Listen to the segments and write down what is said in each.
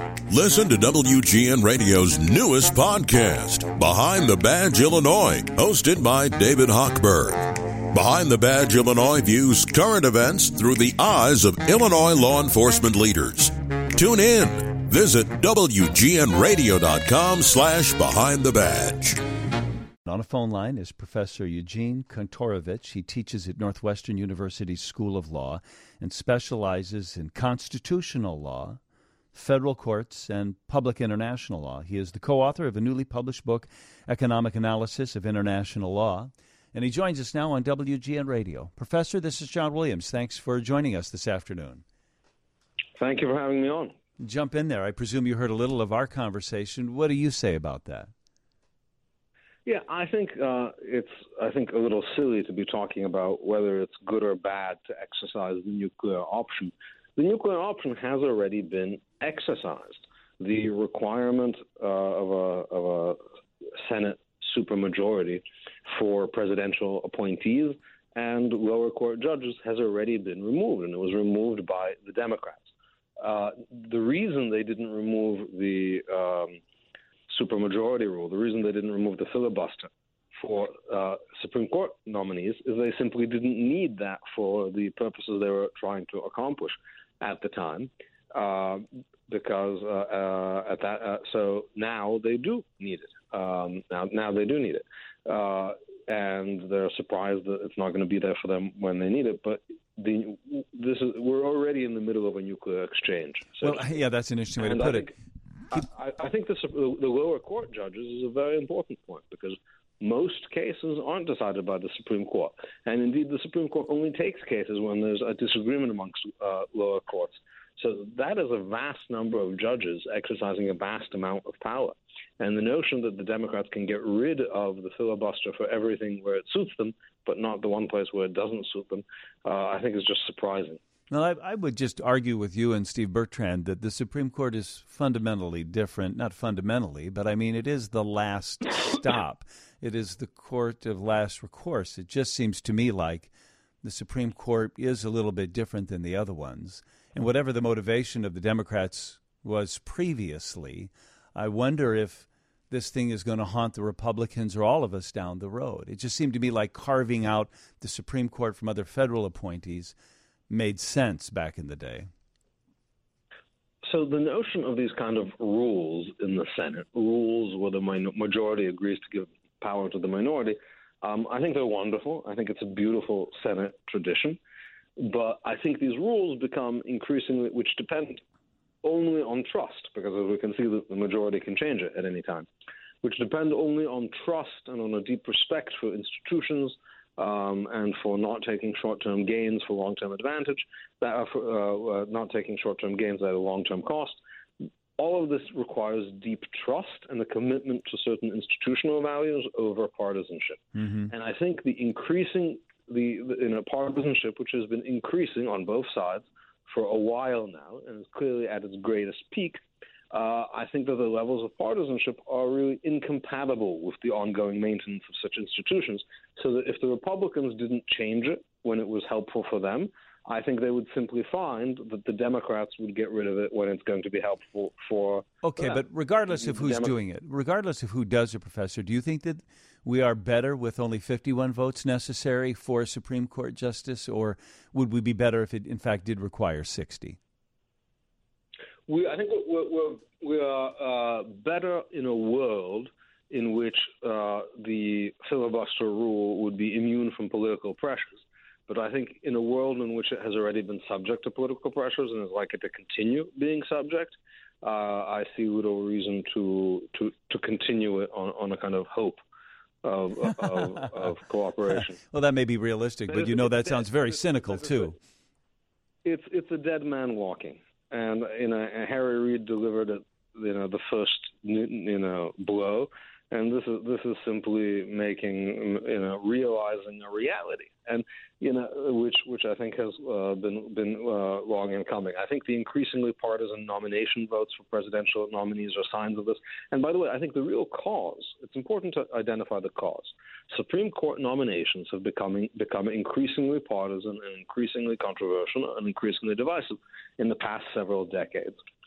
Listen to WGN Radio's newest podcast, Behind the Badge Illinois, hosted by David Hochberg. Behind the Badge Illinois views current events through the eyes of Illinois law enforcement leaders. Tune in. Visit WGNRadio.com/Behind the Badge. On a phone line is Professor Eugene Kontorovich. He teaches at Northwestern University School of Law and specializes in constitutional law, federal courts, and public international law. He is the co-author of a newly published book, Economic Analysis of International Law, and he joins us now on WGN Radio. Professor, this is John Williams. Thanks for joining us this afternoon. Thank you for having me on. Jump in there. I presume you heard a little of our conversation. What do you say about that? Yeah, I think it's a little silly to be talking about whether it's good or bad to exercise the nuclear option. The nuclear option has already been exercised. The requirement of a Senate supermajority for presidential appointees and lower court judges has already been removed, and it was removed by the Democrats. The reason they didn't remove the supermajority rule, the reason they didn't remove the filibuster for Supreme Court nominees is they simply didn't need that for the purposes they were trying to accomplish at the time, so now they do need it. Now they do need it, and they're surprised that it's not going to be there for them when they need it. But we're already in the middle of a nuclear exchange. So yeah, that's an interesting way to put it. I think the lower court judges is a very important point because most cases aren't decided by the Supreme Court. And indeed, the Supreme Court only takes cases when there's a disagreement amongst lower courts. So that is a vast number of judges exercising a vast amount of power. And the notion that the Democrats can get rid of the filibuster for everything where it suits them, but not the one place where it doesn't suit them, I think is just surprising. Well, I would just argue with you and Steve Bertrand that the Supreme Court is fundamentally different. Not fundamentally, but I mean, it is the last stop. It is the court of last recourse. It just seems to me like the Supreme Court is a little bit different than the other ones. And whatever the motivation of the Democrats was previously, I wonder if this thing is going to haunt the Republicans or all of us down the road. It just seemed to me like carving out the Supreme Court from other federal appointees made sense back in the day. So the notion of these kind of rules in the Senate, rules where the majority agrees to give power to the minority, I think they're wonderful. I think it's a beautiful Senate tradition. But I think these rules become increasingly, which depend only on trust, because as we can see, the majority can change it at any time, which depend only on trust and on a deep respect for institutions, and for not taking short-term gains for long-term advantage, for not taking short-term gains at a long-term cost. All of this requires deep trust and a commitment to certain institutional values over partisanship. Mm-hmm. And I think the increasing partisanship, which has been increasing on both sides for a while now, and is clearly at its greatest peak, I think that the levels of partisanship are really incompatible with the ongoing maintenance of such institutions, so that if the Republicans didn't change it when it was helpful for them, I think they would simply find that the Democrats would get rid of it when it's going to be helpful for Okay, them. But regardless of who's doing it, regardless of who does it, Professor, do you think that we are better with only 51 votes necessary for a Supreme Court justice, or would we be better if it, in fact, did require 60? I think we are better in a world in which the filibuster rule would be immune from political pressures. But I think in a world in which it has already been subject to political pressures and is likely to continue being subject, I see little reason to continue it on a kind of hope of cooperation. Well, that may be realistic, but that sounds very cynical too. It's a dead man walking, and Harry Reid delivered it, the first blow, and this is simply making realizing a reality, and which I think has been long in coming. I think the increasingly partisan nomination votes for presidential nominees are signs of this. And by the way, I think the real cause, it's important to identify the cause. Supreme Court nominations have become increasingly partisan and increasingly controversial and increasingly divisive in the past several decades.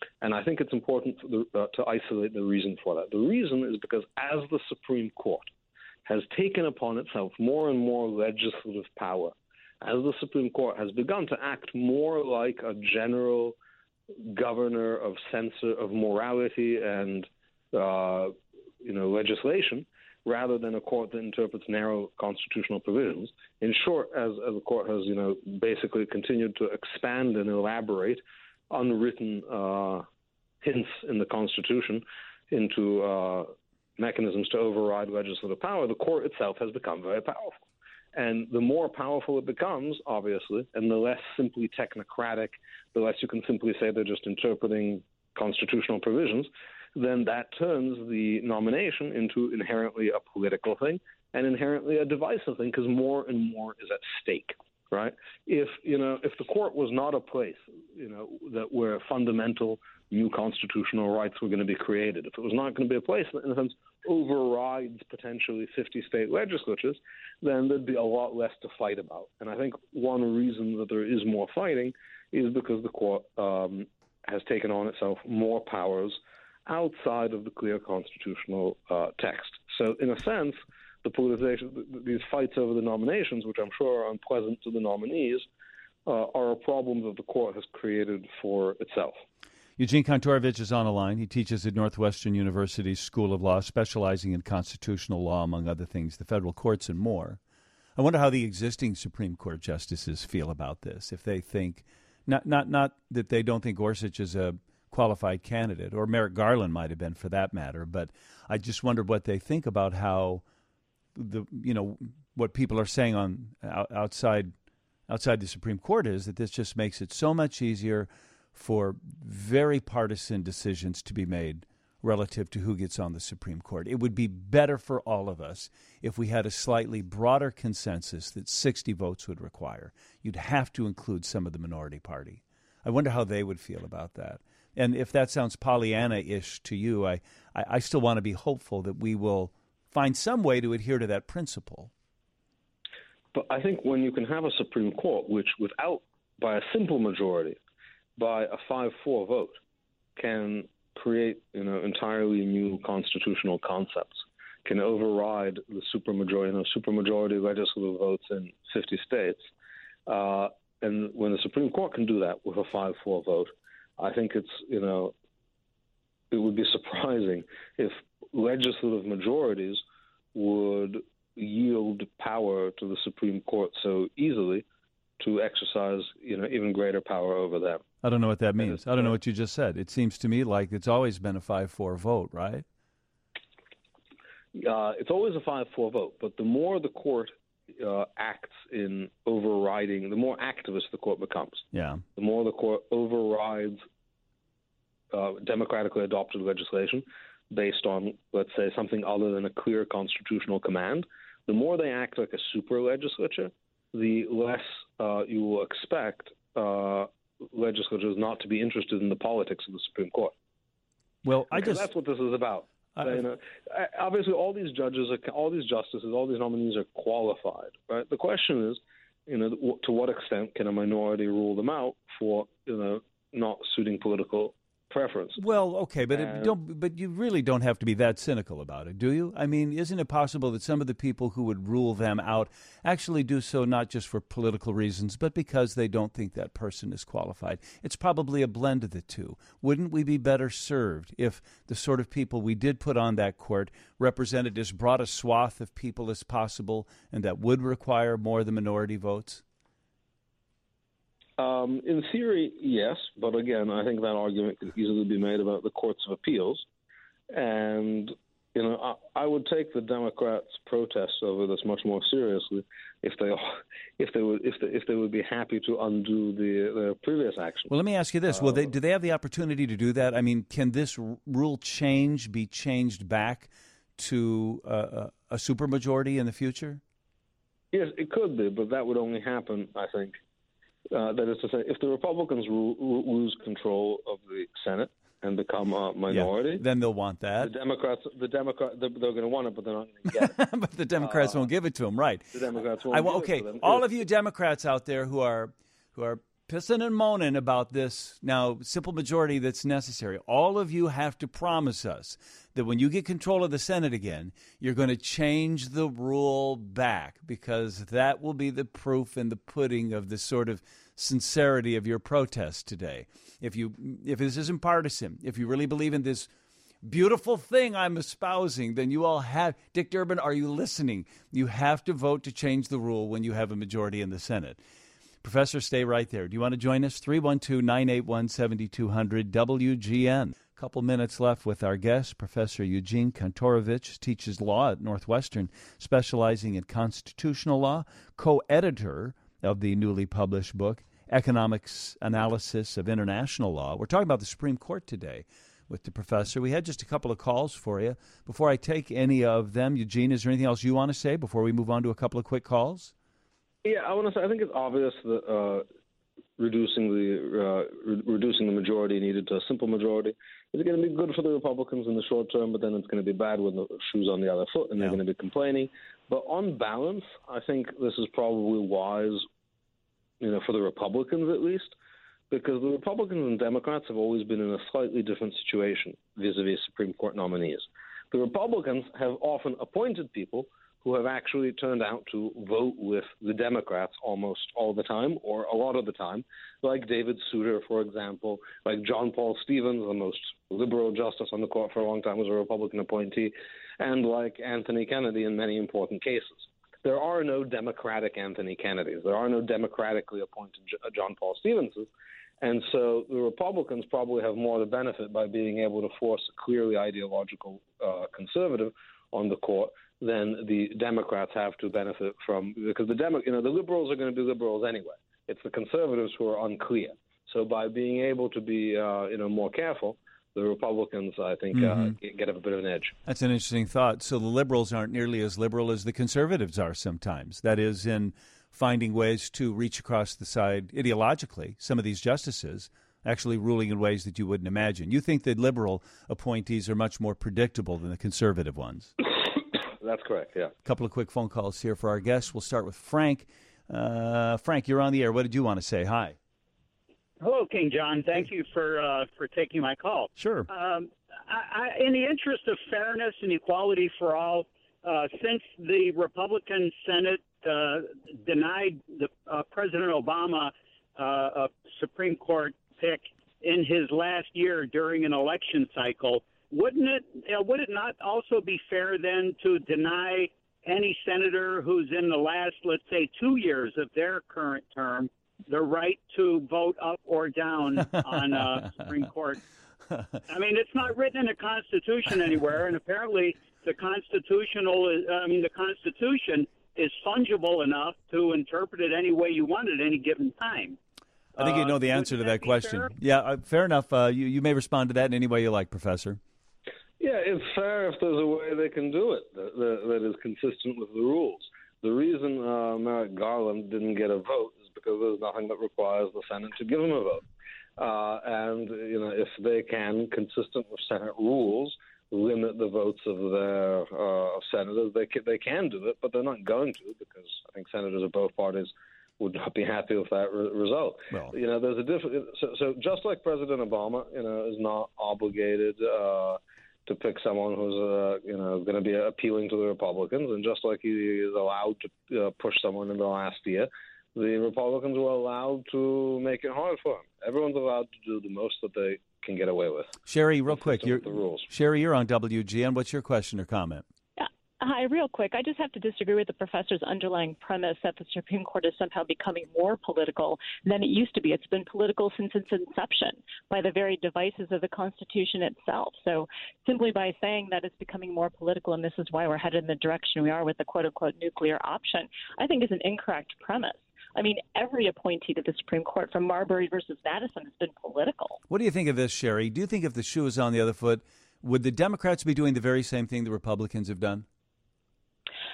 And I think it's important to isolate the reason for that. The reason is because as the Supreme Court has taken upon itself more and more legislative power, as the Supreme Court has begun to act more like a general governor of morality and legislation, rather than a court that interprets narrow constitutional provisions. In short, as the court has basically continued to expand and elaborate unwritten hints in the Constitution into mechanisms to override legislative power, the court itself has become very powerful. And the more powerful it becomes, obviously, and the less simply technocratic, the less you can simply say they're just interpreting constitutional provisions, then that turns the nomination into inherently a political thing and inherently a divisive thing, because more and more is at stake, right? If the court was not a place, that where fundamental new constitutional rights were going to be created, if it was not going to be a place that, in a sense, overrides potentially 50 state legislatures, then there'd be a lot less to fight about. And I think one reason that there is more fighting is because the court has taken on itself more powers outside of the clear constitutional text. So, in a sense, the politicization, these fights over the nominations, which I'm sure are unpleasant to the nominees, are a problem that the court has created for itself. Eugene Kantorovich is on the line. He teaches at Northwestern University's School of Law, specializing in constitutional law, among other things, the federal courts and more. I wonder how the existing Supreme Court justices feel about this, if they think, not that they don't think Gorsuch is a qualified candidate, or Merrick Garland might have been for that matter, but I just wondered what they think about how what people are saying on outside the Supreme Court is that this just makes it so much easier for very partisan decisions to be made relative to who gets on the Supreme Court. It would be better for all of us if we had a slightly broader consensus that 60 votes would require. You'd have to include some of the minority party. I wonder how they would feel about that. And if that sounds Pollyanna-ish to you, I still want to be hopeful that we will find some way to adhere to that principle. But I think when you can have a Supreme Court which, by a simple majority, by a 5-4 vote, can create entirely new constitutional concepts, can override the supermajority legislative votes in 50 states, and when the Supreme Court can do that with a 5-4 vote, I think it would be surprising if legislative majorities would yield power to the Supreme Court so easily to exercise, even greater power over them. I don't know what that means. I don't know what you just said. It seems to me like it's always been a 5-4 vote, right? It's always a 5-4 vote, but the more the court acts in overriding, the more activist the court becomes. Yeah. The more the court overrides democratically adopted legislation based on, let's say, something other than a clear constitutional command, the more they act like a super legislature, the less you will expect legislatures not to be interested in the politics of the Supreme Court. Well, that's what this is about. Obviously, all these judges, all these justices, all these nominees are qualified, right? The question is, to what extent can a minority rule them out for, not suiting political preference? Well, okay, but but you really don't have to be that cynical about it, do you? I mean, isn't it possible that some of the people who would rule them out actually do so not just for political reasons, but because they don't think that person is qualified? It's probably a blend of the two. Wouldn't we be better served if the sort of people we did put on that court represented as broad a swath of people as possible, and that would require more of the minority votes? In theory, yes, but again, I think that argument could easily be made about the courts of appeals, and I would take the Democrats' protests over this much more seriously if they would be happy to undo the previous action. Well, let me ask you this: do they have the opportunity to do that? I mean, can this rule be changed back to a supermajority in the future? Yes, it could be, but that would only happen, I think. That is to say, if the Republicans lose control of the Senate and become a minority, then they'll want that. The Democrats, they're going to want it, but they're not going to get it. But the Democrats won't give it to them, right? The Democrats won't. Okay, all of you Democrats out there who are pissing and moaning about this now simple majority that's necessary. All of you have to promise us that when you get control of the Senate again, you're going to change the rule back, because that will be the proof in the pudding of the sort of sincerity of your protest today. If this isn't partisan, if you really believe in this beautiful thing I'm espousing, then you all have, Dick Durbin, are you listening? You have to vote to change the rule when you have a majority in the Senate. Professor, stay right there. Do you want to join us? 312-981-7200 WGN. A couple minutes left with our guest, Professor Eugene Kantorovich, teaches law at Northwestern, specializing in constitutional law, co-editor of the newly published book, Economics Analysis of International Law. We're talking about the Supreme Court today with the professor. We had just a couple of calls for you. Before I take any of them, Eugene, is there anything else you want to say before we move on to a couple of quick calls? Yeah, I want to say I think it's obvious that reducing the majority needed to a simple majority is going to be good for the Republicans in the short term, but then it's going to be bad when the shoe's on the other foot and they're going to be complaining. But on balance, I think this is probably wise, for the Republicans at least, because the Republicans and Democrats have always been in a slightly different situation vis-a-vis Supreme Court nominees. The Republicans have often appointed people who have actually turned out to vote with the Democrats almost all the time, or a lot of the time, like David Souter, for example, like John Paul Stevens, the most liberal justice on the court for a long time, was a Republican appointee, and like Anthony Kennedy in many important cases. There are no Democratic Anthony Kennedys. There are no democratically appointed John Paul Stevenses. And so the Republicans probably have more to benefit by being able to force a clearly ideological conservative on the court than the Democrats have to benefit from, because the liberals are going to be liberals anyway. It's the conservatives who are unclear. So by being able to be more careful, the Republicans, I think, get a bit of an edge. That's an interesting thought. So the liberals aren't nearly as liberal as the conservatives are sometimes. That is, in finding ways to reach across the side ideologically, some of these justices actually ruling in ways that you wouldn't imagine. You think that liberal appointees are much more predictable than the conservative ones? That's correct, yeah. A couple of quick phone calls here for our guests. We'll start with Frank. Frank, you're on the air. What did you want to say? Hi. Hello, King John. Thank you for taking my call. Sure. In the interest of fairness and equality for all, since the Republican Senate denied President Obama a Supreme Court pick in his last year during an election cycle, would it not also be fair then to deny any senator who's in the last, let's say, 2 years of their current term the right to vote up or down on Supreme Court? I mean, it's not written in the Constitution anywhere, and apparently the Constitution is fungible enough to interpret it any way you want at any given time. I think you know the answer to that question. Fair? Yeah, fair enough. You may respond to that in any way you like, Professor. Yeah, it's fair if there's a way they can do it that is consistent with the rules. The reason Merrick Garland didn't get a vote is because there's nothing that requires the Senate to give him a vote. And if they can, consistent with Senate rules, limit the votes of their senators, they can do it, but they're not going to, because I think senators of both parties would not be happy with that result. Well, there's a difference. So just like President Obama, is not obligated to pick someone who's going to be appealing to the Republicans, and just like he is allowed to push someone in the last year, the Republicans were allowed to make it hard for him. Everyone's allowed to do the most that they can get away with. Sherry, real quick, Sherry, you're on WGN. What's your question or comment? Hi, real quick. I just have to disagree with the professor's underlying premise that the Supreme Court is somehow becoming more political than it used to be. It's been political since its inception by the very devices of the Constitution itself. So simply by saying that it's becoming more political and this is why we're headed in the direction we are with the quote-unquote nuclear option, I think is an incorrect premise. I mean, every appointee to the Supreme Court from Marbury versus Madison has been political. What do you think of this, Sherry? Do you think if the shoe is on the other foot, would the Democrats be doing the very same thing the Republicans have done?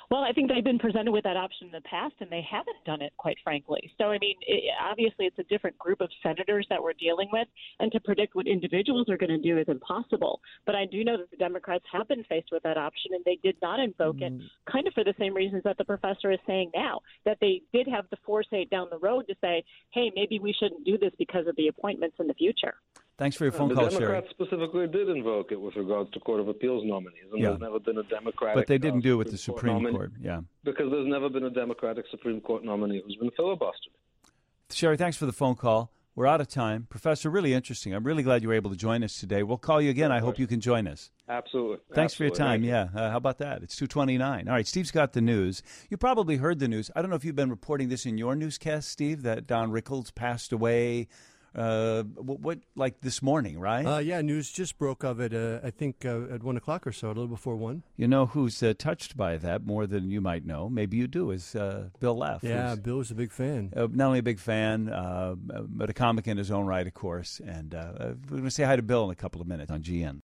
Well, I think they've been presented with that option in the past, and they haven't done it, quite frankly. So, I mean, obviously it's a different group of senators that we're dealing with, and to predict what individuals are going to do is impossible. But I do know that the Democrats have been faced with that option, and they did not invoke it, kind of for the same reasons that the professor is saying now, that they did have the foresight down the road to say, hey, maybe we shouldn't do this because of the appointments in the future. Thanks for your phone call, Sherry. The Democrats specifically did invoke it with regards to Court of Appeals nominees, and there's never been a Democratic. But they didn't do it with the Supreme Court, because there's never been a Democratic Supreme Court nominee who's been filibustered. Sherry, thanks for the phone call. We're out of time. Professor, really interesting. I'm really glad you were able to join us today. We'll call you again. I hope you can join us. Absolutely. Thanks for your time. How about that? It's 2:29. All right, Steve's got the news. You probably heard the news. I don't know if you've been reporting this in your newscast, Steve, that Don Rickles passed away. What like this morning, right? Yeah, news just broke of it, I think, at 1 o'clock or so, a little before 1. You know who's touched by that more than you might know? Maybe you do, is Bill Leff. Yeah, Bill was a big fan. Not only a big fan, but a comic in his own right, of course. And we're going to say hi to Bill in a couple of minutes on GN.